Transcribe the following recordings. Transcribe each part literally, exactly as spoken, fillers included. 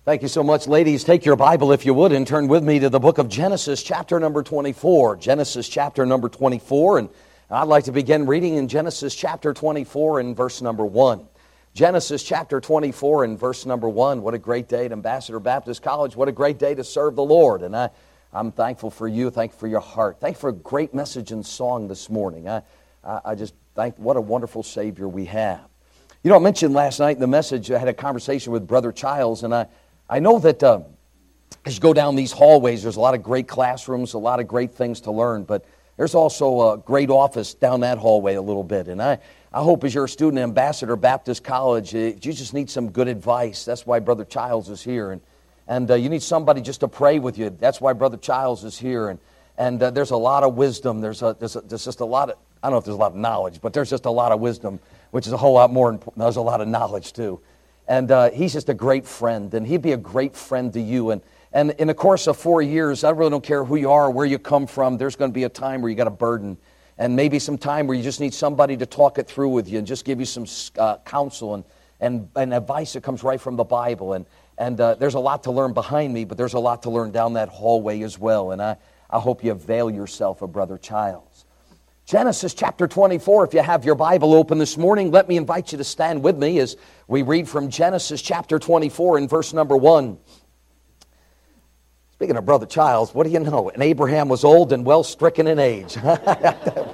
Thank you so much, ladies. Take your Bible, if you would, and turn with me to the book of Genesis, chapter number twenty-four. Genesis, chapter number twenty-four, and I'd like to begin reading in Genesis, chapter twenty-four, and verse number one. Genesis, chapter twenty-four, and verse number one. What a great day at Ambassador Baptist College. What a great day to serve the Lord. And I, I'm thankful for you. Thankful for your heart. Thankful for a great message and song this morning. I, I, I just thank, what a wonderful Savior we have. You know, I mentioned last night in the message, I had a conversation with Brother Childs, and I I know that uh, as you go down these hallways, there's a lot of great classrooms, a lot of great things to learn, but there's also a great office down that hallway a little bit. And I, I hope as you're a student at Ambassador Baptist College, uh, you just need some good advice. That's why Brother Childs is here. And, and uh, you need somebody just to pray with you. That's why Brother Childs is here. And, and uh, there's a lot of wisdom. There's, a, there's, a, there's just a lot of, I don't know if there's a lot of knowledge, but there's just a lot of wisdom, which is a whole lot more important. There's a lot of knowledge too. And uh, he's just a great friend, and he'd be a great friend to you. And, and in the course of four years, I really don't care who you are, where you come from, there's going to be a time where you got a burden, and maybe some time where you just need somebody to talk it through with you and just give you some uh, counsel and, and, and advice that comes right from the Bible. And, and uh, there's a lot to learn behind me, but there's a lot to learn down that hallway as well. And I, I hope you avail yourself of Brother Childs. Genesis chapter twenty-four, if you have your Bible open this morning, let me invite you to stand with me as we read from Genesis chapter twenty-four in verse number one. Speaking of Brother Childs, what do you know? And Abraham was old and well stricken in age. I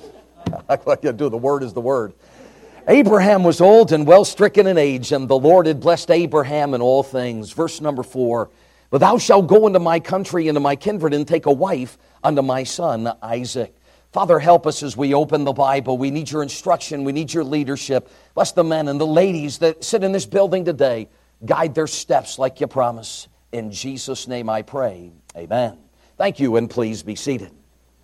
like to do the word is the word. Abraham was old and well stricken in age, and the Lord had blessed Abraham in all things. Verse number four, but thou shalt go into my country, into my kindred, and take a wife unto my son Isaac. Father, help us as we open the Bible. We need your instruction. We need your leadership. Bless the men and the ladies that sit in this building today. Guide their steps like you promise. In Jesus' name I pray. Amen. Thank you, and please be seated.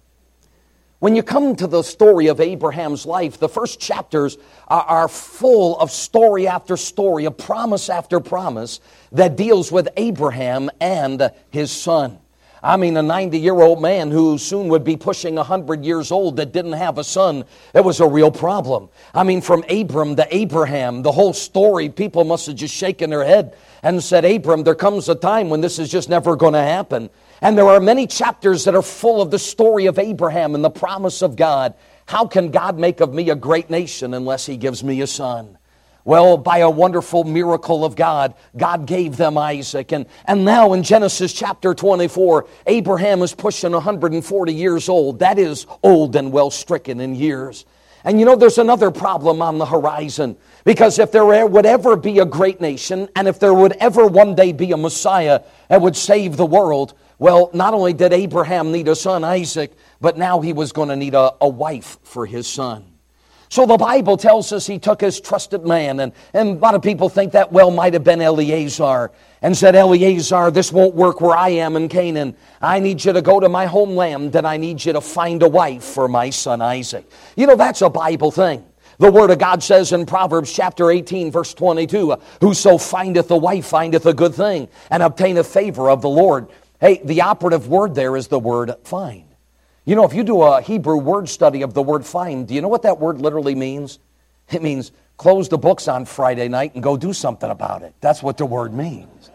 When you come to the story of Abraham's life, the first chapters are, are full of story after story, of promise after promise that deals with Abraham and his son. I mean, a ninety-year-old man who soon would be pushing one hundred years old that didn't have a son. It was a real problem. I mean, from Abram to Abraham, the whole story, people must have just shaken their head and said, Abram, there comes a time when this is just never going to happen. And there are many chapters that are full of the story of Abraham and the promise of God. How can God make of me a great nation unless he gives me a son? Well, by a wonderful miracle of God, God gave them Isaac. And, and now in Genesis chapter twenty-four, Abraham is pushing one hundred forty years old. That is old and well stricken in years. And you know, there's another problem on the horizon. Because if there would ever be a great nation, and if there would ever one day be a Messiah that would save the world, well, not only did Abraham need a son, Isaac, but now he was going to need a, a wife for his son. So the Bible tells us he took his trusted man, and, and a lot of people think that well might have been Eliezer, and said, Eliezer, this won't work where I am in Canaan. I need you to go to my homeland, and I need you to find a wife for my son Isaac. You know, that's a Bible thing. The Word of God says in Proverbs chapter eighteen, verse twenty-two, whoso findeth a wife findeth a good thing, and obtaineth favor of the Lord. Hey, the operative word there is the word find. You know, if you do a Hebrew word study of the word find, do you know what that word literally means? It means close the books on Friday night and go do something about it. That's what the word means.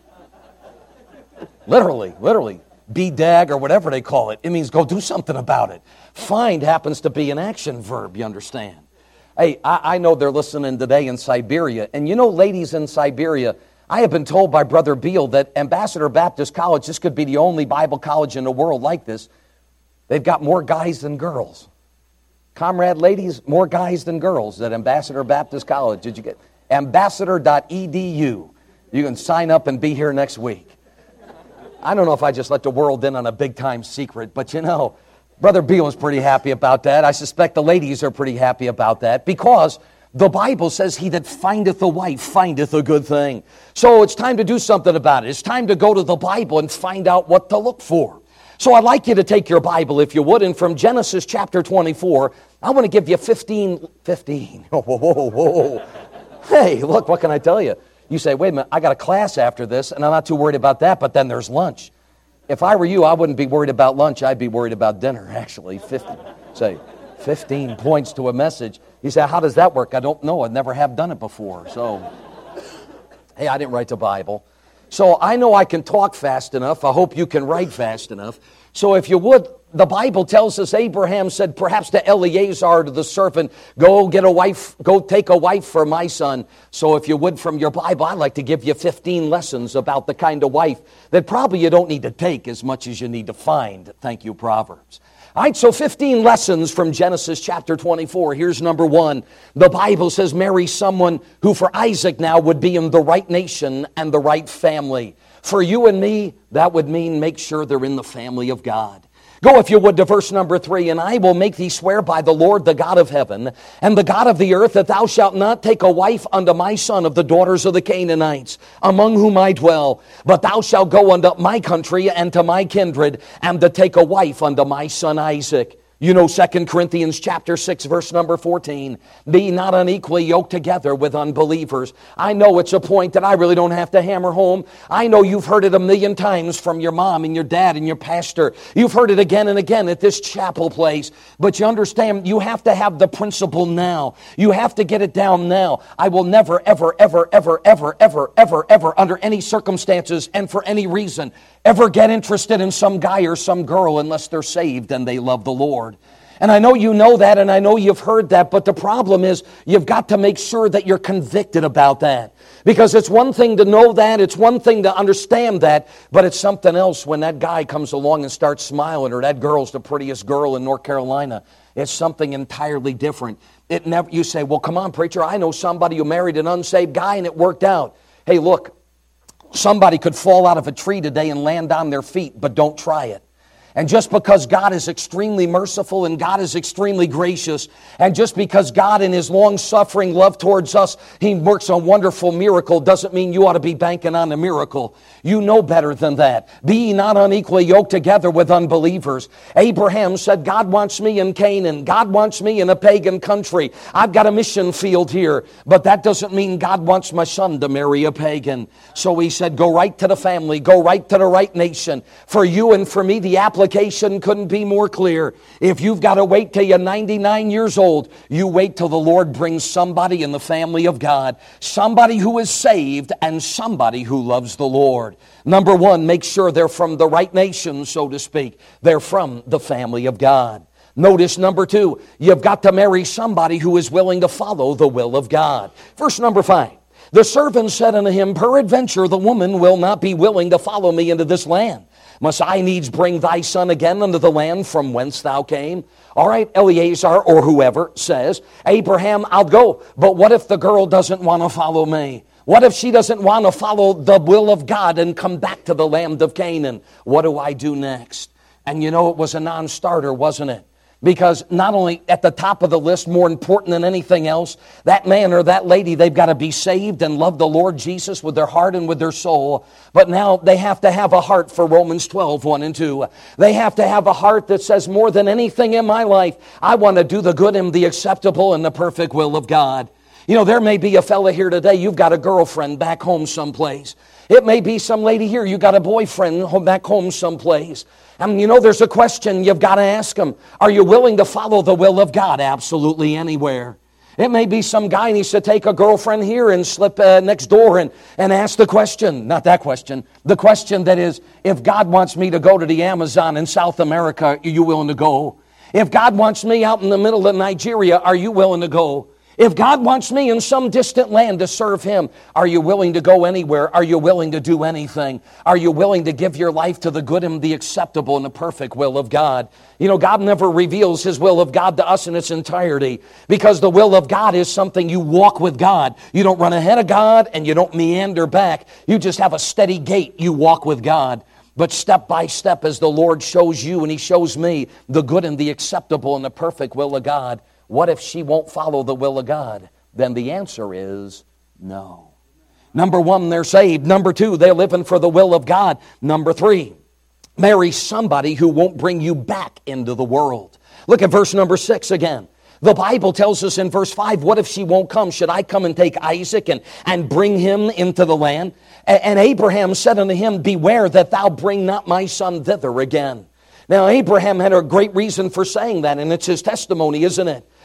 Literally, literally. B-dag or whatever they call it. It means go do something about it. Find happens to be an action verb, you understand. Hey, I, I know they're listening today in Siberia. And you know, ladies in Siberia, I have been told by Brother Beal that Ambassador Baptist College, this could be the only Bible college in the world like this. They've got more guys than girls. Comrade ladies, more guys than girls at Ambassador Baptist College. Did you get ambassador dot e d u? You can sign up and be here next week. I don't know if I just let the world in on a big-time secret, but you know, Brother Beal is pretty happy about that. I suspect the ladies are pretty happy about that because the Bible says, he that findeth a wife findeth a good thing. So it's time to do something about it. It's time to go to the Bible and find out what to look for. So I'd like you to take your Bible, if you would, and from Genesis chapter twenty-four, I want to give you fifteen, fifteen. Whoa, whoa, whoa, whoa. Hey, look, what can I tell you? You say, wait a minute, I got a class after this, and I'm not too worried about that, but then there's lunch. If I were you, I wouldn't be worried about lunch. I'd be worried about dinner, actually. fifty, say, fifteen points to a message. You say, how does that work? I don't know. I never have done it before. So, hey, I didn't write the Bible. So I know I can talk fast enough. I hope you can write fast enough. So if you would, the Bible tells us Abraham said perhaps to Eleazar, to the servant, go get a wife, go take a wife for my son. So if you would, from your Bible, I'd like to give you fifteen lessons about the kind of wife that probably you don't need to take as much as you need to find. Thank you, Proverbs. All right, so fifteen lessons from Genesis chapter twenty-four. Here's number one. The Bible says marry someone who for Isaac now would be in the right nation and the right family. For you and me, that would mean make sure they're in the family of God. Go, if you would, to verse number three. And I will make thee swear by the Lord, the God of heaven, and the God of the earth, that thou shalt not take a wife unto my son of the daughters of the Canaanites, among whom I dwell. But thou shalt go unto my country and to my kindred, and to take a wife unto my son Isaac. You know Second Corinthians chapter six, verse number fourteen. Be not unequally yoked together with unbelievers. I know it's a point that I really don't have to hammer home. I know you've heard it a million times from your mom and your dad and your pastor. You've heard it again and again at this chapel place. But you understand, you have to have the principle now. You have to get it down now. I will never, ever, ever, ever, ever, ever, ever, ever, under any circumstances and for any reason, ever get interested in some guy or some girl unless they're saved and they love the Lord. And I know you know that, and I know you've heard that, but the problem is you've got to make sure that you're convicted about that. Because it's one thing to know that, it's one thing to understand that, but it's something else when that guy comes along and starts smiling, or that girl's the prettiest girl in North Carolina. It's something entirely different. It never. You say, well, come on, preacher, I know somebody who married an unsaved guy and it worked out. Hey, look, somebody could fall out of a tree today and land on their feet, but don't try it. And just because God is extremely merciful and God is extremely gracious, and just because God in His long-suffering love towards us, He works a wonderful miracle, doesn't mean you ought to be banking on a miracle. You know better than that. Be ye not unequally yoked together with unbelievers. Abraham said, God wants me in Canaan. God wants me in a pagan country. I've got a mission field here. But that doesn't mean God wants my son to marry a pagan. So he said, go right to the family. Go right to the right nation. For you and for me, the application Application couldn't be more clear. If you've got to wait till you're ninety-nine years old, you wait till the Lord brings somebody in the family of God. Somebody who is saved and somebody who loves the Lord. Number one, make sure they're from the right nation, so to speak. They're from the family of God. Notice number two, you've got to marry somebody who is willing to follow the will of God. Verse number five. The servant said unto him, peradventure the woman will not be willing to follow me into this land. Must I needs bring thy son again unto the land from whence thou came? All right, Eleazar or whoever says, Abraham, I'll go. But what if the girl doesn't want to follow me? What if she doesn't want to follow the will of God and come back to the land of Canaan? What do I do next? And you know, it was a non-starter, wasn't it? Because not only at the top of the list, more important than anything else, that man or that lady, they've got to be saved and love the Lord Jesus with their heart and with their soul. But now they have to have a heart for Romans twelve, one and two. They have to have a heart that says, more than anything in my life, I want to do the good and the acceptable and the perfect will of God. You know, there may be a fella here today, you've got a girlfriend back home someplace. It may be some lady here, you got a boyfriend back home someplace. And you know, there's a question you've got to ask them. Are you willing to follow the will of God absolutely anywhere? It may be some guy needs to take a girlfriend here and slip uh, next door and, and ask the question. Not that question. The question that is, if God wants me to go to the Amazon in South America, are you willing to go? If God wants me out in the middle of Nigeria, are you willing to go? If God wants me in some distant land to serve Him, are you willing to go anywhere? Are you willing to do anything? Are you willing to give your life to the good and the acceptable and the perfect will of God? You know, God never reveals His will of God to us in its entirety, because the will of God is something you walk with God. You don't run ahead of God and you don't meander back. You just have a steady gait. You walk with God. But step by step, as the Lord shows you and He shows me the good and the acceptable and the perfect will of God, what if she won't follow the will of God? Then the answer is no. Number one, they're saved. Number two, they're living for the will of God. Number three, marry somebody who won't bring you back into the world. Look at verse number six again. The Bible tells us in verse five, what if she won't come? Should I come and take Isaac and, and bring him into the land? And, and Abraham said unto him, beware that thou bring not my son thither again. Now, Abraham had a great reason for saying that, and it's his testimony, isn't it?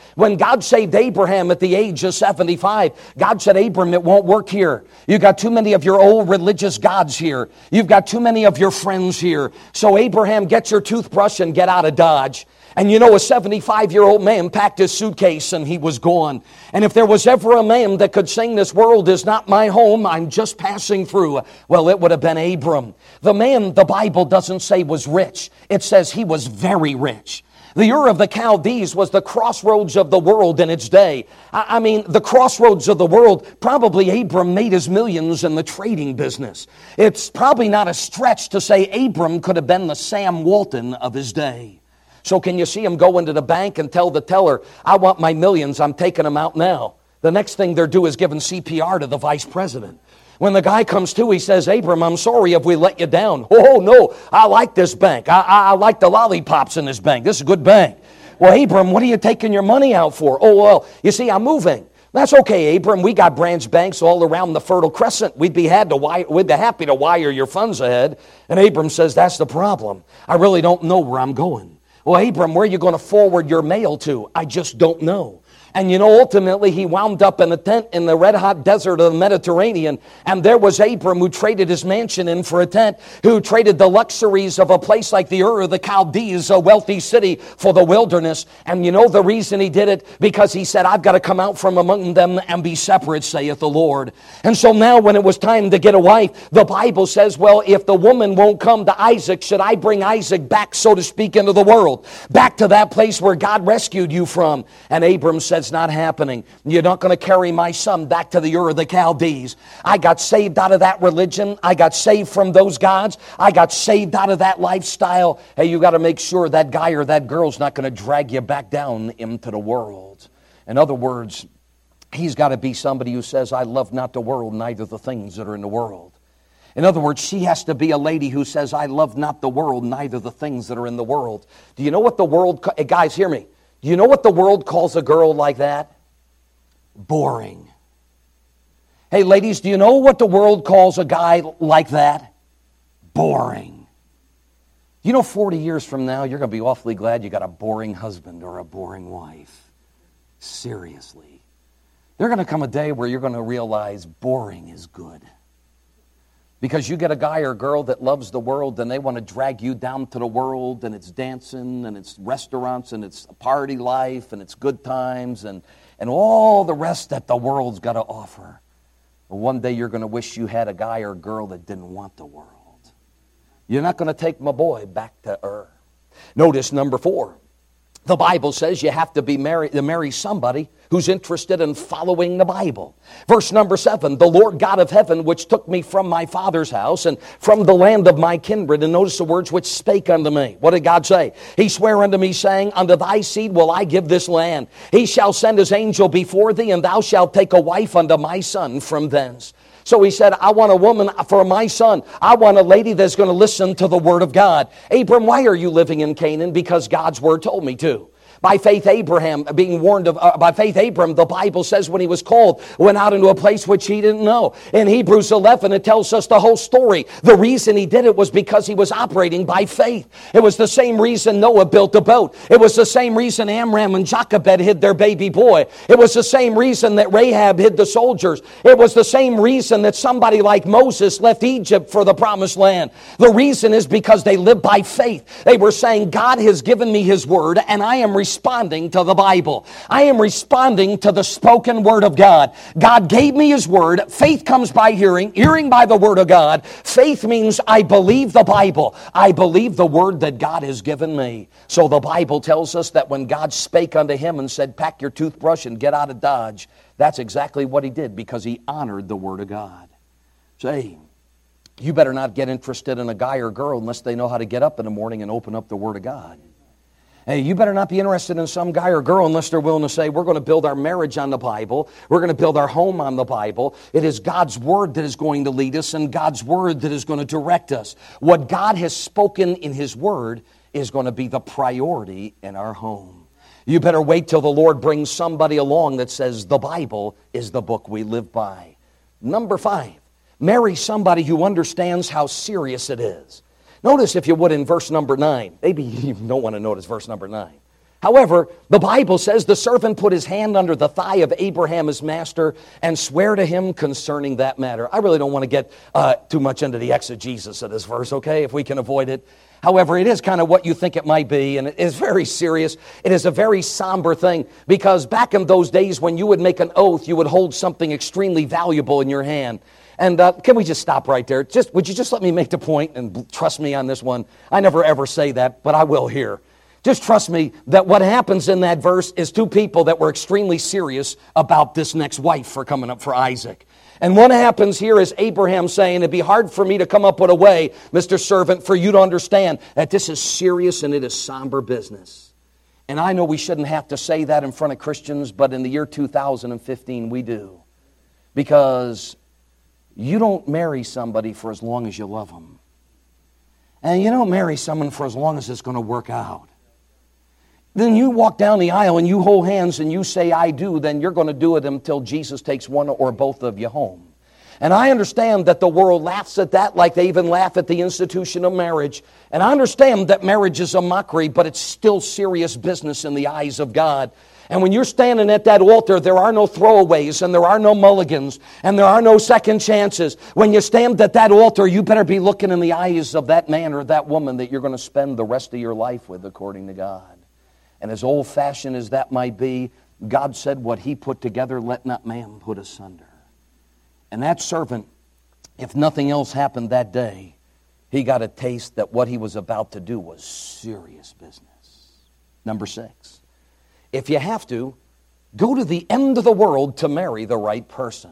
When God saved Abraham at the age of seventy-five, God said, Abram, it won't work here. You've got too many of your old religious gods here. You've got too many of your friends here. So Abraham, get your toothbrush and get out of Dodge. And you know, a seventy-five-year-old man packed his suitcase and he was gone. And if there was ever a man that could sing, this world is not my home, I'm just passing through, well, it would have been Abram. The man, the Bible doesn't say was rich. It says he was very rich. The Ur of the Chaldees was the crossroads of the world in its day. I, I mean, the crossroads of the world, probably Abram made his millions in the trading business. It's probably not a stretch to say Abram could have been the Sam Walton of his day. So can you see him go into the bank and tell the teller, I want my millions, I'm taking them out now. The next thing they're doing is giving C P R to the vice president. When the guy comes to, he says, Abram, I'm sorry if we let you down. Oh, no, I like this bank. I, I, I like the lollipops in this bank. This is a good bank. Well, Abram, what are you taking your money out for? Oh, well, you see, I'm moving. That's okay, Abram. We got branch banks all around the Fertile Crescent. We'd be, had to wire, we'd be happy to wire your funds ahead. And Abram says, that's the problem. I really don't know where I'm going. Well, Abram, where are you going to forward your mail to? I just don't know. And you know, ultimately, he wound up in a tent in the red-hot desert of the Mediterranean. And there was Abram who traded his mansion in for a tent, who traded the luxuries of a place like the Ur of the Chaldees, a wealthy city, for the wilderness. And you know the reason he did it? Because he said, I've got to come out from among them and be separate, saith the Lord. And so now when it was time to get a wife, the Bible says, well, if the woman won't come to Isaac, should I bring Isaac back, so to speak, into the world? Back to that place where God rescued you from. And Abram said, it's not happening. You're not going to carry my son back to the Ur of the Chaldees. I got saved out of that religion. I got saved from those gods. I got saved out of that lifestyle. Hey, you got to make sure that guy or that girl's not going to drag you back down into the world. In other words, he's got to be somebody who says, I love not the world, neither the things that are in the world. In other words, she has to be a lady who says, I love not the world, neither the things that are in the world. Do you know what the world, hey, guys, hear me. Do you know what the world calls a girl like that? Boring. Hey, ladies, do you know what the world calls a guy like that? Boring. You know, forty years from now, you're going to be awfully glad you got a boring husband or a boring wife. Seriously. There's going to come a day where you're going to realize boring is good. Because you get a guy or girl that loves the world and they want to drag you down to the world, and it's dancing and it's restaurants and it's party life and it's good times and, and all the rest that the world's got to offer. Well, one day you're going to wish you had a guy or girl that didn't want the world. You're not going to take my boy back to Ur. Notice number four. The Bible says you have to be married to marry somebody who's interested in following the Bible. Verse number seven, the Lord God of heaven, which took me from my father's house and from the land of my kindred. And notice the words, which spake unto me. What did God say? He sware unto me, saying, unto thy seed will I give this land. He shall send his angel before thee, and thou shalt take a wife unto my son from thence. So he said, I want a woman for my son. I want a lady that's going to listen to the word of God. Abram, why are you living in Canaan? Because God's word told me to. By faith, Abraham, being warned of, uh, by faith, Abram, the Bible says when he was called, went out into a place which he didn't know. In Hebrews eleven, it tells us the whole story. The reason he did it was because he was operating by faith. It was the same reason Noah built a boat. It was the same reason Amram and Jochebed hid their baby boy. It was the same reason that Rahab hid the soldiers. It was the same reason that somebody like Moses left Egypt for the promised land. The reason is because they lived by faith. They were saying, God has given me his word, and I am responding to the Bible. I am responding to the spoken word of God. God gave me his word. Faith comes by hearing, hearing by the word of God. Faith means I believe the Bible. I believe the word that God has given me. So the Bible tells us that when God spake unto him and said, pack your toothbrush and get out of Dodge, that's exactly what he did, because he honored the word of God. Say, you better not get interested in a guy or girl unless they know how to get up in the morning and open up the word of God. Hey, you better not be interested in some guy or girl unless they're willing to say, we're going to build our marriage on the Bible. We're going to build our home on the Bible. It is God's word that is going to lead us, and God's word that is going to direct us. What God has spoken in his word is going to be the priority in our home. You better wait till the Lord brings somebody along that says the Bible is the book we live by. Number five, marry somebody who understands how serious it is. Notice, if you would, in verse number nine. Maybe you don't want to notice verse number nine. However, the Bible says the servant put his hand under the thigh of Abraham, his master, and sware to him concerning that matter. I really don't want to get uh, too much into the exegesis of this verse, okay, if we can avoid it. However, it is kind of what you think it might be, and it is very serious. It is a very somber thing, because back in those days when you would make an oath, you would hold something extremely valuable in your hand. And uh, can we just stop right there? Just would you just let me make the point, and trust me on this one. I never ever say that, but I will here. Just trust me that what happens in that verse is two people that were extremely serious about this next wife for coming up for Isaac. And what happens here is Abraham saying, it'd be hard for me to come up with a way, Mister Servant, for you to understand that this is serious and it is somber business. And I know we shouldn't have to say that in front of Christians, but in the year two thousand fifteen we do. Because you don't marry somebody for as long as you love them. And you don't marry someone for as long as it's going to work out. Then you walk down the aisle and you hold hands and you say, I do, then you're going to do it until Jesus takes one or both of you home. And I understand that the world laughs at that like they even laugh at the institution of marriage. And I understand that marriage is a mockery, but it's still serious business in the eyes of God. And when you're standing at that altar, there are no throwaways and there are no mulligans and there are no second chances. When you stand at that altar, you better be looking in the eyes of that man or that woman that you're going to spend the rest of your life with, according to God. And as old-fashioned as that might be, God said, what He put together, let not man put asunder. And that servant, if nothing else happened that day, he got a taste that what he was about to do was serious business. Number six, if you have to, go to the end of the world to marry the right person.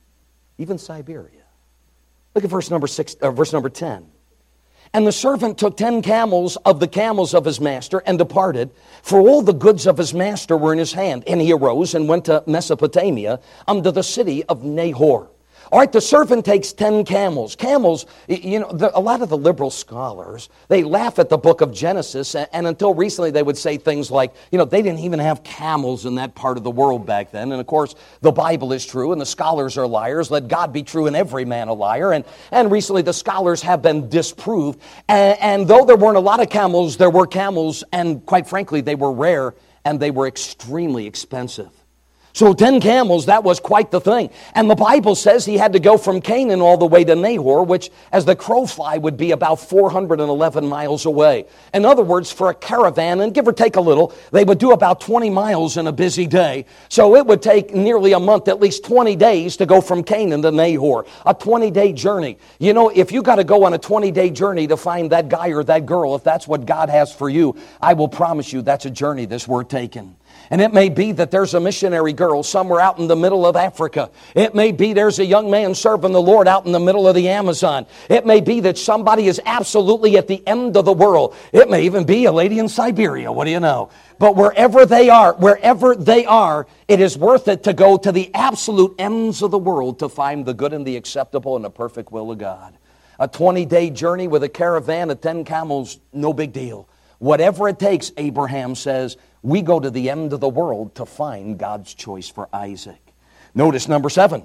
Even Siberia. Look at verse number six, uh, verse number ten. And the servant took ten camels of the camels of his master and departed, for all the goods of his master were in his hand. And he arose and went to Mesopotamia, unto the city of Nahor. All right, the servant takes ten camels. Camels, you know, the, a lot of the liberal scholars, they laugh at the book of Genesis, and, and until recently they would say things like, you know, they didn't even have camels in that part of the world back then. And of course, the Bible is true, and the scholars are liars. Let God be true and every man a liar. And, and recently the scholars have been disproved. And, and though there weren't a lot of camels, there were camels, and quite frankly, they were rare, and they were extremely expensive. So ten camels, that was quite the thing. And the Bible says he had to go from Canaan all the way to Nahor, which as the crow fly would be about four hundred eleven miles away. In other words, for a caravan, and give or take a little, they would do about twenty miles in a busy day. So it would take nearly a month, at least twenty days to go from Canaan to Nahor. A twenty-day journey. You know, if you got to go on a twenty-day journey to find that guy or that girl, if that's what God has for you, I will promise you that's a journey that's worth taking. And it may be that there's a missionary girl somewhere out in the middle of Africa. It may be there's a young man serving the Lord out in the middle of the Amazon. It may be that somebody is absolutely at the end of the world. It may even be a lady in Siberia. What do you know? But wherever they are, wherever they are, it is worth it to go to the absolute ends of the world to find the good and the acceptable and the perfect will of God. A twenty-day journey with a caravan of ten camels, no big deal. Whatever it takes, Abraham says, we go to the end of the world to find God's choice for Isaac. Notice number seven.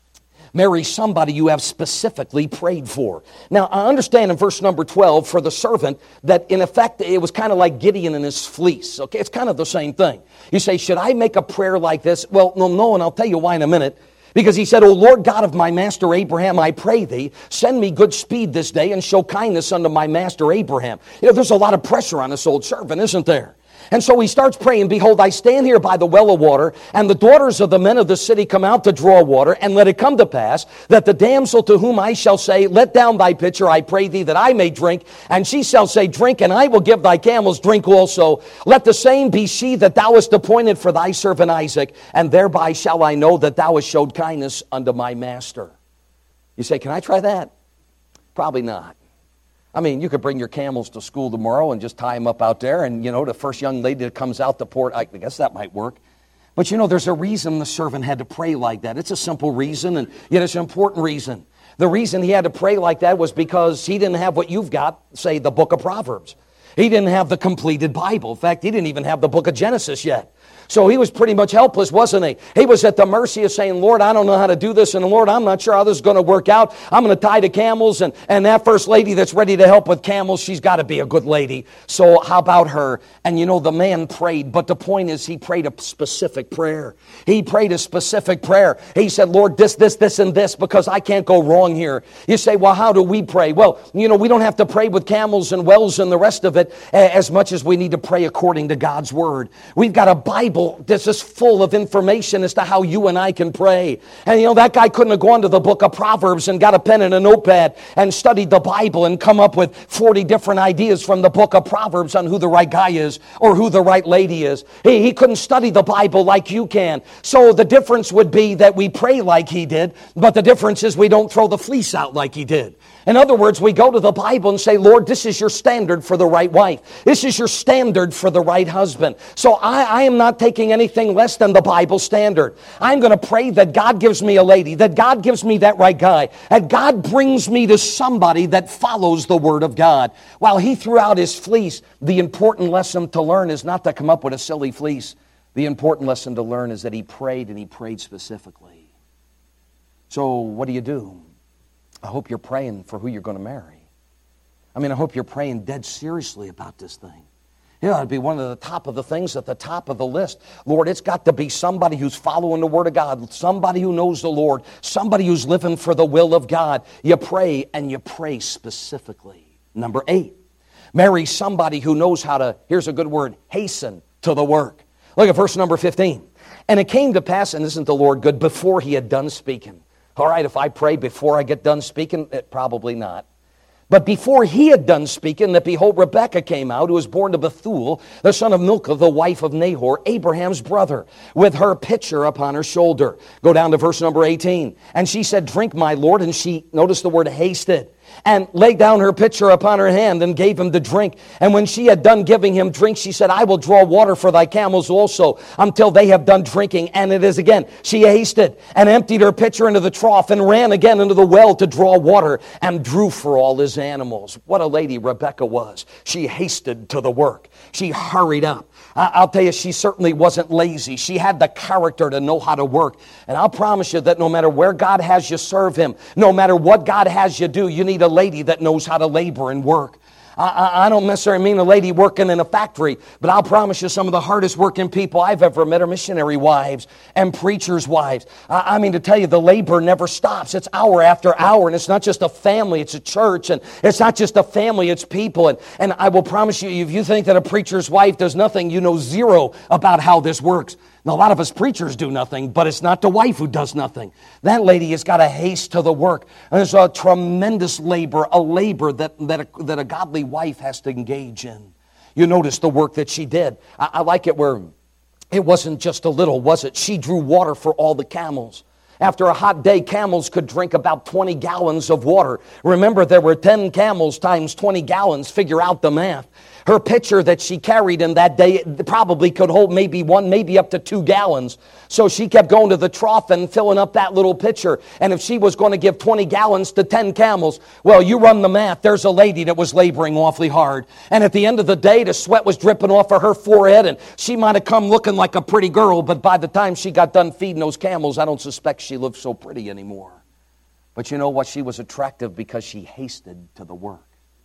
Marry somebody you have specifically prayed for. Now, I understand in verse number twelve for the servant that in effect it was kind of like Gideon and his fleece. Okay, it's kind of the same thing. You say, should I make a prayer like this? Well, no, no, and I'll tell you why in a minute. Because he said, O Lord God of my master Abraham, I pray thee, send me good speed this day and show kindness unto my master Abraham. You know, there's a lot of pressure on this old servant, isn't there? And so he starts praying, behold, I stand here by the well of water, and the daughters of the men of the city come out to draw water, and let it come to pass that the damsel to whom I shall say, let down thy pitcher, I pray thee, that I may drink, and she shall say, drink, and I will give thy camels drink also. Let the same be she that thou hast appointed for thy servant Isaac, and thereby shall I know that thou hast showed kindness unto my master. You say, can I try that? Probably not. I mean, you could bring your camels to school tomorrow and just tie them up out there, and, you know, the first young lady that comes out to port, I guess that might work. But, you know, there's a reason the servant had to pray like that. It's a simple reason, and yet it's an important reason. The reason he had to pray like that was because he didn't have what you've got, say, the book of Proverbs. He didn't have the completed Bible. In fact, he didn't even have the book of Genesis yet. So he was pretty much helpless, wasn't he? He was at the mercy of saying, Lord, I don't know how to do this, and Lord, I'm not sure how this is going to work out. I'm going to tie to camels, and, and that first lady that's ready to help with camels, she's got to be a good lady. So how about her? And you know, the man prayed, but the point is he prayed a specific prayer. He prayed a specific prayer. He said, Lord, this, this, this, and this, because I can't go wrong here. You say, well, how do we pray? Well, you know, we don't have to pray with camels and wells and the rest of it as much as we need to pray according to God's Word. We've got a Bible that's just full of information as to how you and I can pray. And you know, that guy couldn't have gone to the book of Proverbs and got a pen and a notepad and studied the Bible and come up with forty different ideas from the book of Proverbs on who the right guy is or who the right lady is. He, he couldn't study the Bible like you can. So the difference would be that we pray like he did, but the difference is we don't throw the fleece out like he did. In other words, we go to the Bible and say, Lord, this is your standard for the right wife. This is your standard for the right husband. So I, I am not taking anything less than the Bible standard. I'm going to pray that God gives me a lady, that God gives me that right guy, that God brings me to somebody that follows the Word of God. While he threw out his fleece, the important lesson to learn is not to come up with a silly fleece. The important lesson to learn is that he prayed, and he prayed specifically. So what do you do? I hope you're praying for who you're going to marry. I mean, I hope you're praying dead seriously about this thing. Yeah, it'd be one of the top of the things at the top of the list. Lord, it's got to be somebody who's following the Word of God, somebody who knows the Lord, somebody who's living for the will of God. You pray, and you pray specifically. Number eight, marry somebody who knows how to, here's a good word, hasten to the work. Look at verse number fifteen. And it came to pass, and isn't the Lord good, before he had done speaking. All right, if I pray before I get done speaking, it, probably not. But before he had done speaking, that behold, Rebekah came out, who was born to Bethuel, the son of Milcah, the wife of Nahor, Abraham's brother, with her pitcher upon her shoulder. Go down to verse number eighteen. And she said, drink, my Lord. And she, notice the word hasted, and laid down her pitcher upon her hand and gave him to drink. And when she had done giving him drink, she said, I will draw water for thy camels also until they have done drinking. And it is again, she hasted and emptied her pitcher into the trough and ran again into the well to draw water and drew for all his animals. What a lady Rebekah was. She hasted to the work. She hurried up. I'll tell you, she certainly wasn't lazy. She had the character to know how to work. And I'll promise you that no matter where God has you serve Him, no matter what God has you do, you need a lady that knows how to labor and work. I, I don't necessarily mean a lady working in a factory, but I'll promise you some of the hardest working people I've ever met are missionary wives and preachers' wives. I, I mean, to tell you, the labor never stops. It's hour after hour, and it's not just a family, it's a church, and it's not just a family, it's people. And, and I will promise you, if you think that a preacher's wife does nothing, you know zero about how this works. Now, a lot of us preachers do nothing, but it's not the wife who does nothing. That lady has got to haste to the work. And there's a tremendous labor, a labor that, that, a, that a godly wife has to engage in. You notice the work that she did. I, I like it where it wasn't just a little, was it? She drew water for all the camels. After a hot day, camels could drink about twenty gallons of water. Remember, there were ten camels times twenty gallons. Figure out the math. Her pitcher that she carried in that day probably could hold maybe one, maybe up to two gallons. So she kept going to the trough and filling up that little pitcher. And if she was going to give twenty gallons to ten camels, well, you run the math. There's a lady that was laboring awfully hard. And at the end of the day, the sweat was dripping off of her forehead. And she might have come looking like a pretty girl, but by the time she got done feeding those camels, I don't suspect she looked so pretty anymore. But you know what? She was attractive because she hasted to the work.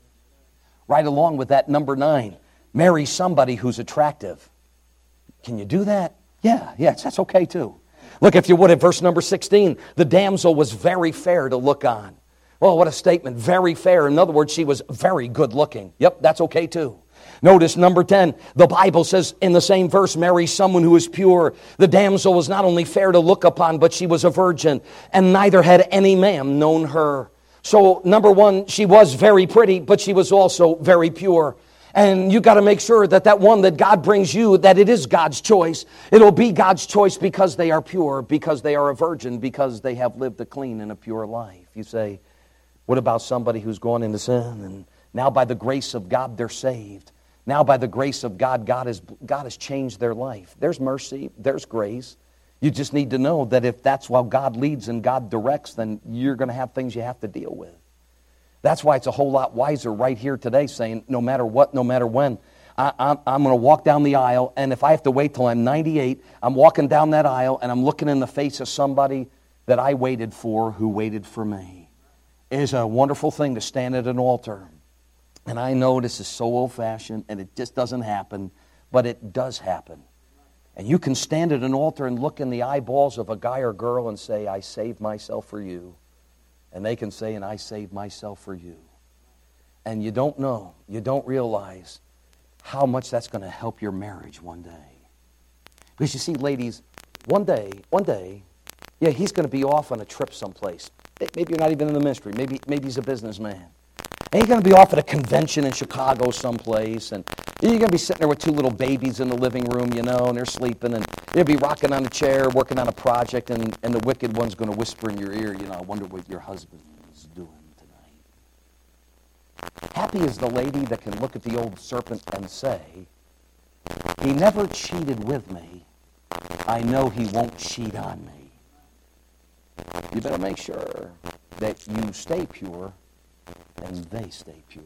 Right along with that, number nine, marry somebody who's attractive. Can you do that? Yeah, yes, that's okay too. Look, if you would, at verse number sixteen, the damsel was very fair to look on. Well, what a statement, very fair. In other words, she was very good looking. Yep, that's okay too. Notice number ten, the Bible says in the same verse, marry someone who is pure. The damsel was not only fair to look upon, but she was a virgin, and neither had any man known her. So, number one, she was very pretty, but she was also very pure. And you got to make sure that that one that God brings you, that it is God's choice. It'll be God's choice because they are pure, because they are a virgin, because they have lived a clean and a pure life. You say, what about somebody who's gone into sin and now by the grace of God they're saved? Now by the grace of God, God has, God has changed their life. There's mercy, there's grace. You just need to know that if that's how God leads and God directs, then you're going to have things you have to deal with. That's why it's a whole lot wiser right here today saying, no matter what, no matter when, I, I'm, I'm going to walk down the aisle, and if I have to wait till I'm ninety-eight, I'm walking down that aisle, and I'm looking in the face of somebody that I waited for who waited for me. It is a wonderful thing to stand at an altar. And I know this is so old-fashioned, and it just doesn't happen, but it does happen. And you can stand at an altar and look in the eyeballs of a guy or girl and say, I saved myself for you. And they can say, and I saved myself for you. And you don't know, you don't realize how much that's going to help your marriage one day. Because you see, ladies, one day, one day, yeah, he's going to be off on a trip someplace. Maybe you're not even in the ministry. Maybe, maybe he's a businessman. And he's going to be off at a convention in Chicago someplace, and you're going to be sitting there with two little babies in the living room, you know, and they're sleeping, and they'll be rocking on a chair, working on a project, and, and the wicked one's going to whisper in your ear, you know, I wonder what your husband is doing tonight. Happy is the lady that can look at the old serpent and say, he never cheated with me. I know he won't cheat on me. You better make sure that you stay pure and they stay pure.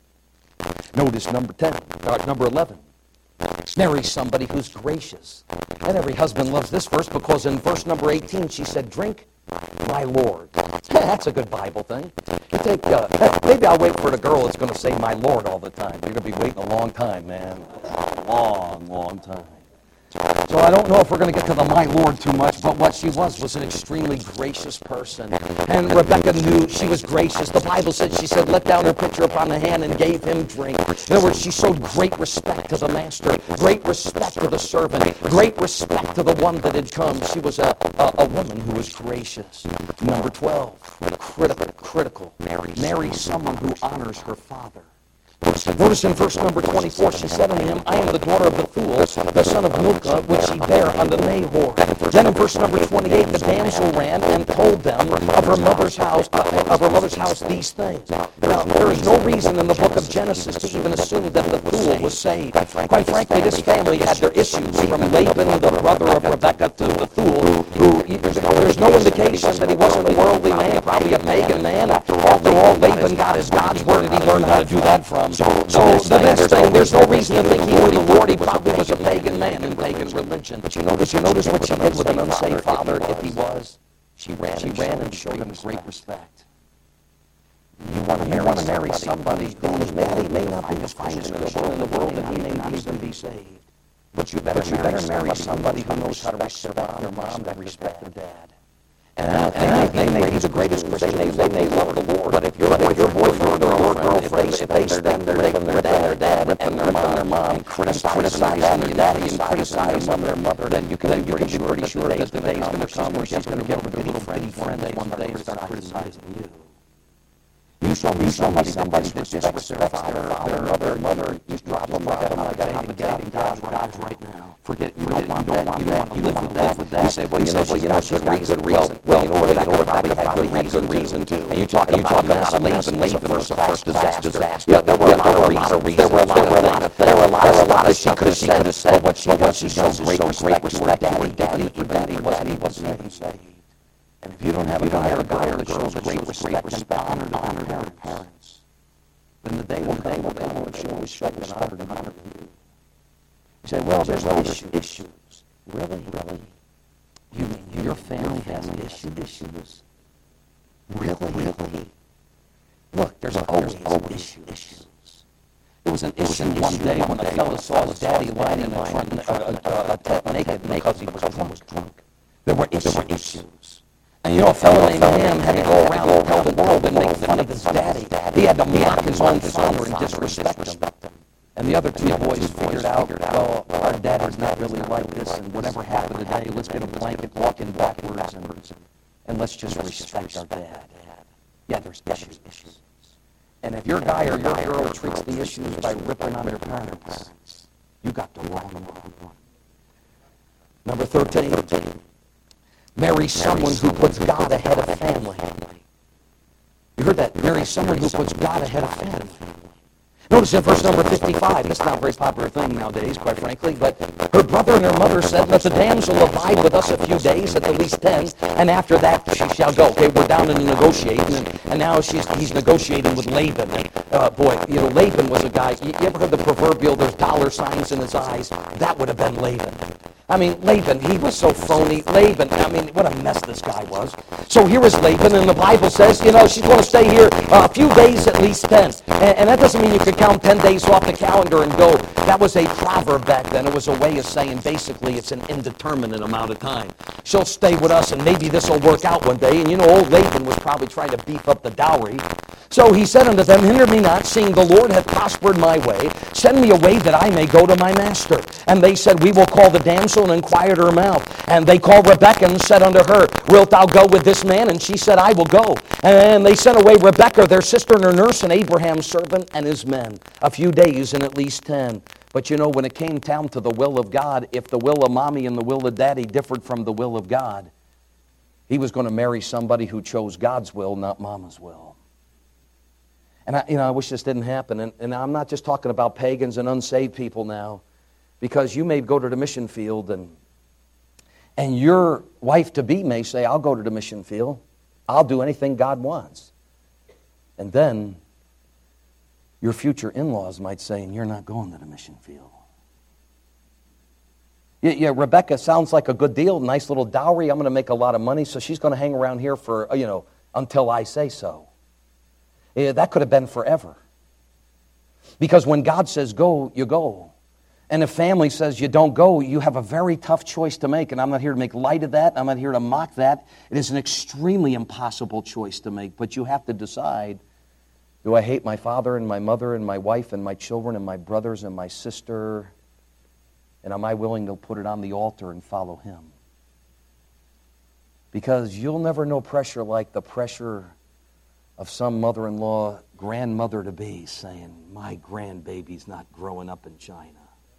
Notice number ten, or number eleven. Marry somebody who's gracious. And every husband loves this verse because in verse number eighteen she said, drink, my Lord. That's a good Bible thing. You take, uh, maybe I'll wait for the girl that's going to say my Lord all the time. You're going to be waiting a long time, man. A long, long time. So I don't know if we're going to get to the my Lord too much, but what she was was an extremely gracious person. And Rebecca knew she was gracious. The Bible said she said, let down her pitcher upon the hand and gave him drink. In other words, she showed great respect to the master, great respect to the servant, great respect to the one that had come. She was a, a, a woman who was gracious. Number twelve, critical, critical. Marry someone who honors her father. Notice in verse number twenty-four, she said unto him, I am the daughter of Bethuel, the son of Milcah, which she bare unto Nahor. Then in verse number twenty-eight, the damsel ran and told them of her mother's house, uh, of her mother's house these things. Now, there is no reason in the book of Genesis to even assume that Bethuel was saved. Quite frankly, this family had their issues from Laban, the brother of Rebekah, to Bethuel, who there's no indication that he wasn't a worldly man, probably a pagan man. After all, Laban got his God's word, and he learned how to do that from. So, so the best thing, there's no reason to think he knew the Lord. He probably was a pagan man in pagan religion. But you notice, you notice what she did with an unsaved father, if he was. She ran, she ran and showed him great respect. You want to marry, marry somebody whose daddy may not be the finest person in the world, and he may not even be saved. But you better, but you better marry somebody who knows how to respect their mom and respect their dad. And, uh, and they, may be the greatest Christian, they, they may love the Lord, but if your your boyfriend or your girlfriend, if they stand there ripping their dad, ripping their mom, their mom, and criticizing their daddy and criticizing their mother, then you can then you can be pretty sure that the day's going to come where she's going to get with a little bitty friend one day and start criticizing you. You show me somebody, somebody disrespects their father, their mother, mother, just drop them like that. Oh my God, I'm getting God's right now. Forget, you don't want that, you want to live with that, with that. You say, well, you know, well, you know, she's got good reason. Well, you know what, you know what, probably had good reason too. And you talk about Laban, Laban, Laban, the first disaster. Yeah, there were a lot of reasons. There were a lot of, there were a lot of, a lot of she could have said, but what she what she showed great respect to her daddy, daddy, for daddy, daddy wasn't even saved. And if you don't have a guy or a guy that shows great respect and honor to honor their parents, then the day will come when they won't show respect and honor to honor you. You say, well, there's no issues. Really? Really? You mean your family has issues? Issues? Really? Really? Look, there's always issues. There was an issue one day when the fellow saw his daddy lying in front of a tent naked because he was drunk. There were issues. And you know, a fellow named Ham had to go around and tell the world and make fun of his daddy. He had to mock his own father and disrespect him. And the other two boys figured out, well, our dad is not really like this, and whatever happened today, let's get a blanket, walk in backwards, and, and let's just respect our dad. Yeah, there's issues. And if your guy or your girl treats the issues by ripping on their parents, you got the wrong one. Number thirteen. Marry someone who puts God ahead of family. You heard that? Marry someone who puts God ahead of family. Notice in verse number fifty-five, that's not a very popular thing nowadays, quite frankly, but her brother and her mother said, let the damsel abide with us a few days, at the least ten, and after that she shall go. Okay, we're down in negotiating, and, and now she's he's negotiating with Laban. Uh, boy, you know, Laban was a guy, you, you ever heard the proverbial, there's dollar signs in his eyes? That would have been Laban. I mean, Laban, he was so phony. Laban, I mean, what a mess this guy was. So here is Laban, and the Bible says, you know, she's going to stay here uh, a few days, at least ten. And, and that doesn't mean you could count ten days off the calendar and go. That was a proverb back then. It was a way of saying basically it's an indeterminate amount of time. She'll stay with us, and maybe this will work out one day. And you know, old Laban was probably trying to beef up the dowry. So he said unto them, hinder me not, seeing the Lord hath prospered my way. Send me away that I may go to my master. And they said, we will call the damsel and inquire at her mouth. And they called Rebekah and said unto her, wilt thou go with this man? And she said, I will go. And they sent away Rebekah, their sister and her nurse, and Abraham's servant and his men. A few days and at least ten. But you know, when it came down to the will of God, if the will of mommy and the will of daddy differed from the will of God, he was going to marry somebody who chose God's will, not mama's will. And I, you know, I wish this didn't happen. And, and I'm not just talking about pagans and unsaved people now, because you may go to the mission field and and your wife-to-be may say, I'll go to the mission field. I'll do anything God wants. And then your future in-laws might say, and you're not going to the mission field. Yeah, yeah, Rebecca sounds like a good deal, nice little dowry. I'm going to make a lot of money, so she's going to hang around here for, you know, until I say so. Yeah, that could have been forever. Because when God says go, you go. And if family says you don't go, you have a very tough choice to make. And I'm not here to make light of that. I'm not here to mock that. It is an extremely impossible choice to make. But you have to decide, do I hate my father and my mother and my wife and my children and my brothers and my sister? And am I willing to put it on the altar and follow him? Because you'll never know pressure like the pressure of some mother-in-law, grandmother-to-be saying, my grandbaby's not growing up in China.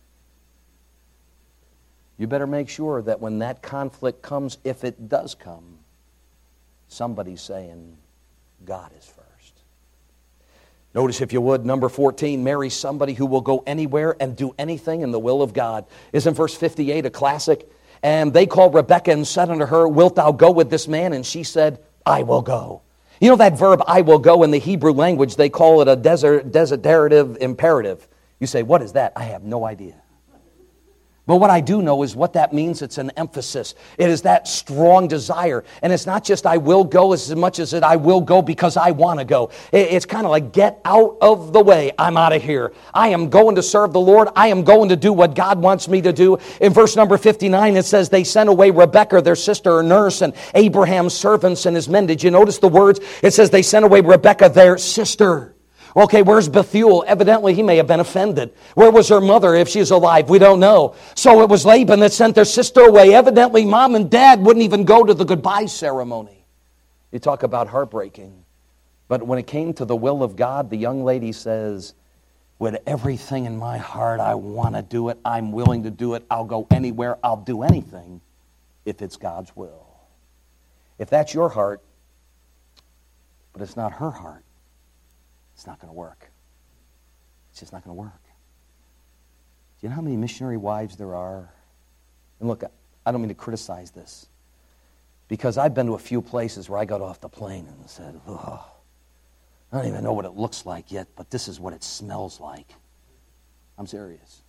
You better make sure that when that conflict comes, if it does come, somebody's saying, God is first. Notice, if you would, number fourteen, marry somebody who will go anywhere and do anything in the will of God. Isn't verse fifty-eight a classic? And they called Rebekah and said unto her, wilt thou go with this man? And she said, I will go. You know that verb, I will go, in the Hebrew language, they call it a desert, desiderative imperative. You say, what is that? I have no idea. But what I do know is what that means. It's an emphasis. It is that strong desire. And it's not just I will go as much as it I will go because I want to go. It's kind of like, get out of the way. I'm out of here. I am going to serve the Lord. I am going to do what God wants me to do. In verse number fifty-nine, it says, they sent away Rebekah, their sister or nurse, and Abraham's servants and his men. Did you notice the words? It says they sent away Rebekah, their sister. Okay, where's Bethuel? Evidently, he may have been offended. Where was her mother if she's alive? We don't know. So it was Laban that sent their sister away. Evidently, mom and dad wouldn't even go to the goodbye ceremony. You talk about heartbreaking. But when it came to the will of God, the young lady says, with everything in my heart, I want to do it. I'm willing to do it. I'll go anywhere. I'll do anything if it's God's will. If that's your heart, but it's not her heart, it's not going to work. It's just not going to work. Do you know how many missionary wives there are? And look, I don't mean to criticize this, because I've been to a few places where I got off the plane and said, oh, I don't even know what it looks like yet, but this is what it smells like. I'm serious.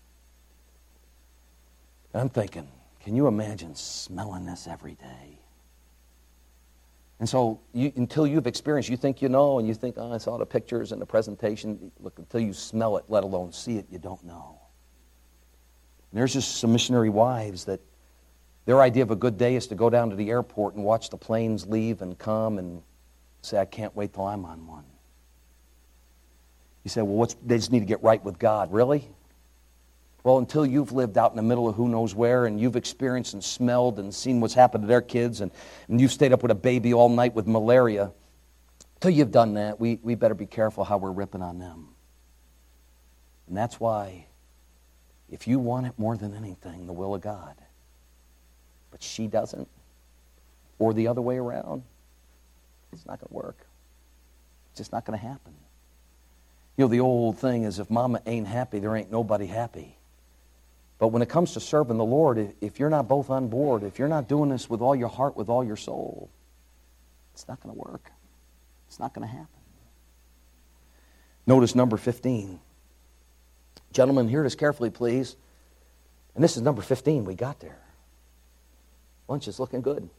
And I'm thinking, can you imagine smelling this every day? And so you, until you've experienced, you think you know, and you think, oh, I saw the pictures and the presentation. Look, until you smell it, let alone see it, you don't know. And there's just some missionary wives that their idea of a good day is to go down to the airport and watch the planes leave and come and say, I can't wait till I'm on one. You say, well, what's, they just need to get right with God. Really? Well, until you've lived out in the middle of who knows where, and you've experienced and smelled and seen what's happened to their kids, and, and you've stayed up with a baby all night with malaria, until you've done that, we, we better be careful how we're ripping on them. And that's why, if you want it more than anything, the will of God, but she doesn't, or the other way around, it's not going to work. It's just not going to happen. You know, the old thing is if mama ain't happy, there ain't nobody happy. But when it comes to serving the Lord, if you're not both on board, if you're not doing this with all your heart, with all your soul, it's not going to work. It's not going to happen. Notice number fifteen. Gentlemen, hear this carefully, please. And this is number fifteen. We got there. Lunch is looking good.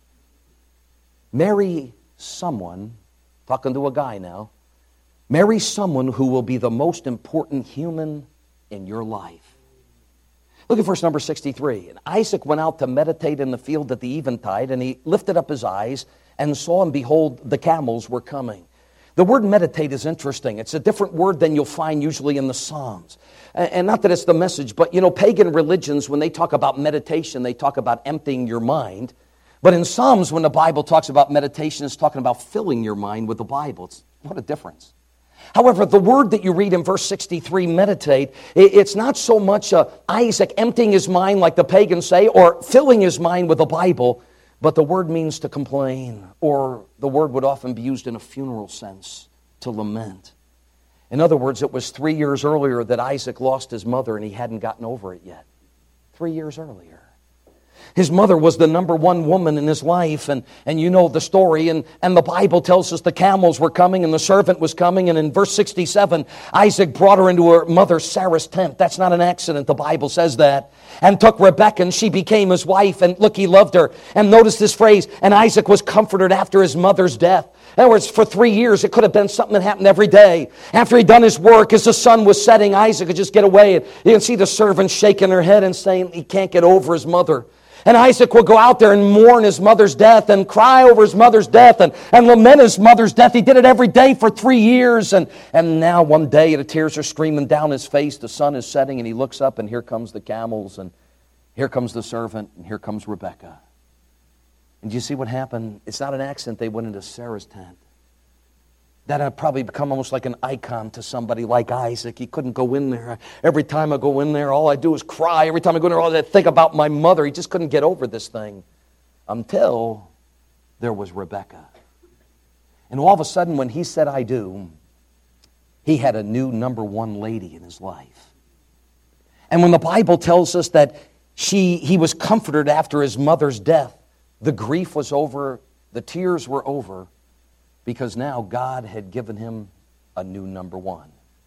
Marry someone, talking to a guy now, marry someone who will be the most important human in your life. Look at verse number sixty-three. And Isaac went out to meditate in the field at the eventide, and he lifted up his eyes and saw, and behold, the camels were coming. The word meditate is interesting. It's a different word than you'll find usually in the Psalms. And not that it's the message, but you know, pagan religions, when they talk about meditation, they talk about emptying your mind. But in Psalms, when the Bible talks about meditation, it's talking about filling your mind with the Bible. It's, what a difference. However, the word that you read in verse sixty-three, meditate, it's not so much uh, Isaac emptying his mind like the pagans say, or filling his mind with the Bible, but the word means to complain, or the word would often be used in a funeral sense, to lament. In other words, it was three years earlier that Isaac lost his mother, and he hadn't gotten over it yet. Three years earlier. His mother was the number one woman in his life, and, and you know the story, and, and the Bible tells us the camels were coming and the servant was coming, and in verse sixty-seven, Isaac brought her into her mother Sarah's tent. That's not an accident, the Bible says that. And took Rebekah, and she became his wife, and look, he loved her. And notice this phrase, and Isaac was comforted after his mother's death. In other words, for three years, it could have been something that happened every day. After he'd done his work, as the sun was setting, Isaac could just get away, and you can see the servant shaking her head and saying he can't get over his mother. And Isaac would go out there and mourn his mother's death and cry over his mother's death and, and lament his mother's death. He did it every day for three years. And, and now one day the tears are streaming down his face. The sun is setting and he looks up and here comes the camels and here comes the servant and here comes Rebekah. And do you see what happened? It's not an accident they went into Sarah's tent. That had probably become almost like an icon to somebody like Isaac. He couldn't go in there. Every time I go in there, all I do is cry. Every time I go in there, all I think about my mother. He just couldn't get over this thing until there was Rebekah. And all of a sudden, when he said, I do, he had a new number one lady in his life. And when the Bible tells us that she, he was comforted after his mother's death, the grief was over, the tears were over, because now God had given him a new number one.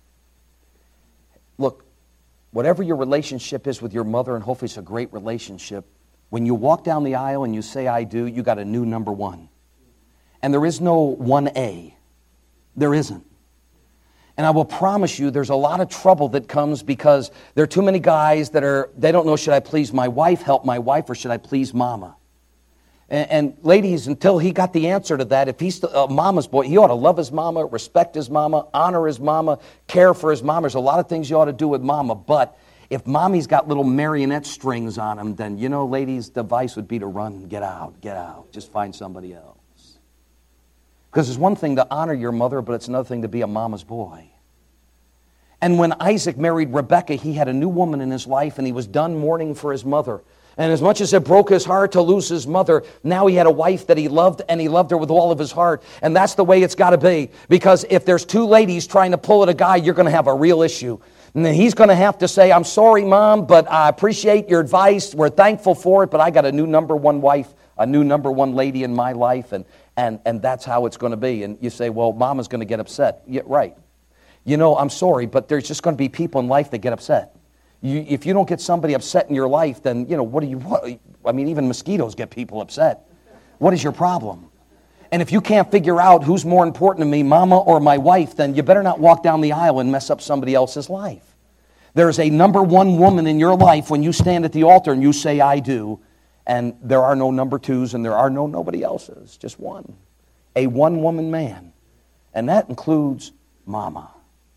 Look, whatever your relationship is with your mother, and hopefully it's a great relationship, when you walk down the aisle and you say, I do, you got a new number one. And there is no one A. There isn't. And I will promise you there's a lot of trouble that comes because there are too many guys that are, they don't know, should I please my wife, help my wife, or should I please mama? And, and ladies, until he got the answer to that, if he's a mama's boy, he ought to love his mama, respect his mama, honor his mama, care for his mama. There's a lot of things you ought to do with mama. But if mommy's got little marionette strings on him, then, you know, ladies, the advice would be to run, get out, get out. Just find somebody else. Because it's one thing to honor your mother, but it's another thing to be a mama's boy. And when Isaac married Rebekah, he had a new woman in his life, and he was done mourning for his mother. And as much as it broke his heart to lose his mother, now he had a wife that he loved, and he loved her with all of his heart. And that's the way it's got to be. Because if there's two ladies trying to pull at a guy, you're going to have a real issue. And then he's going to have to say, I'm sorry, Mom, but I appreciate your advice. We're thankful for it, but I got a new number one wife, a new number one lady in my life, and, and, and that's how it's going to be. And you say, well, Mama's going to get upset. Yeah, right. You know, I'm sorry, but there's just going to be people in life that get upset. You, if you don't get somebody upset in your life, then, you know, what do you, what, I mean, even mosquitoes get people upset. What is your problem? And if you can't figure out who's more important to me, mama or my wife, then you better not walk down the aisle and mess up somebody else's life. There's a number one woman in your life when you stand at the altar and you say, I do, and there are no number twos and there are no nobody else's, just one. A one-woman man. And that includes mama.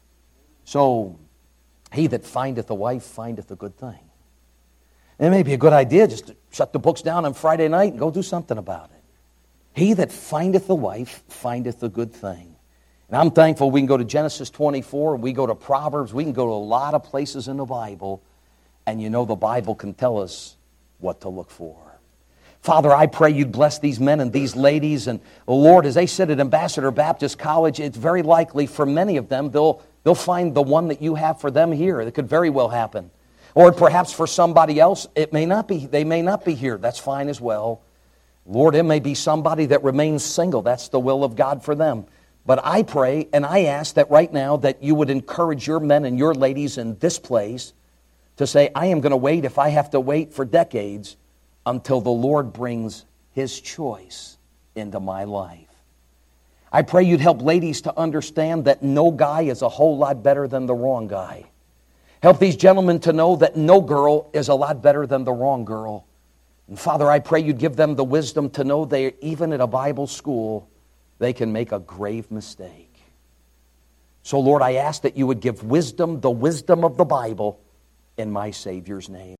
So, he that findeth a wife findeth a good thing. It may be a good idea just to shut the books down on Friday night and go do something about it. He that findeth a wife findeth a good thing. And I'm thankful we can go to Genesis twenty-four, we go to Proverbs, we can go to a lot of places in the Bible, and you know the Bible can tell us what to look for. Father, I pray you'd bless these men and these ladies, and oh Lord, as they sit at Ambassador Baptist College, it's very likely for many of them they'll They'll find the one that you have for them here. It could very well happen. Or perhaps for somebody else, it may not be. They may not be here. That's fine as well. Lord, it may be somebody that remains single. That's the will of God for them. But I pray and I ask that right now that you would encourage your men and your ladies in this place to say, I am going to wait if I have to wait for decades until the Lord brings His choice into my life. I pray you'd help ladies to understand that no guy is a whole lot better than the wrong guy. Help these gentlemen to know that no girl is a lot better than the wrong girl. And Father, I pray you'd give them the wisdom to know they, even at a Bible school, they can make a grave mistake. So Lord, I ask that you would give wisdom, the wisdom of the Bible, in my Savior's name.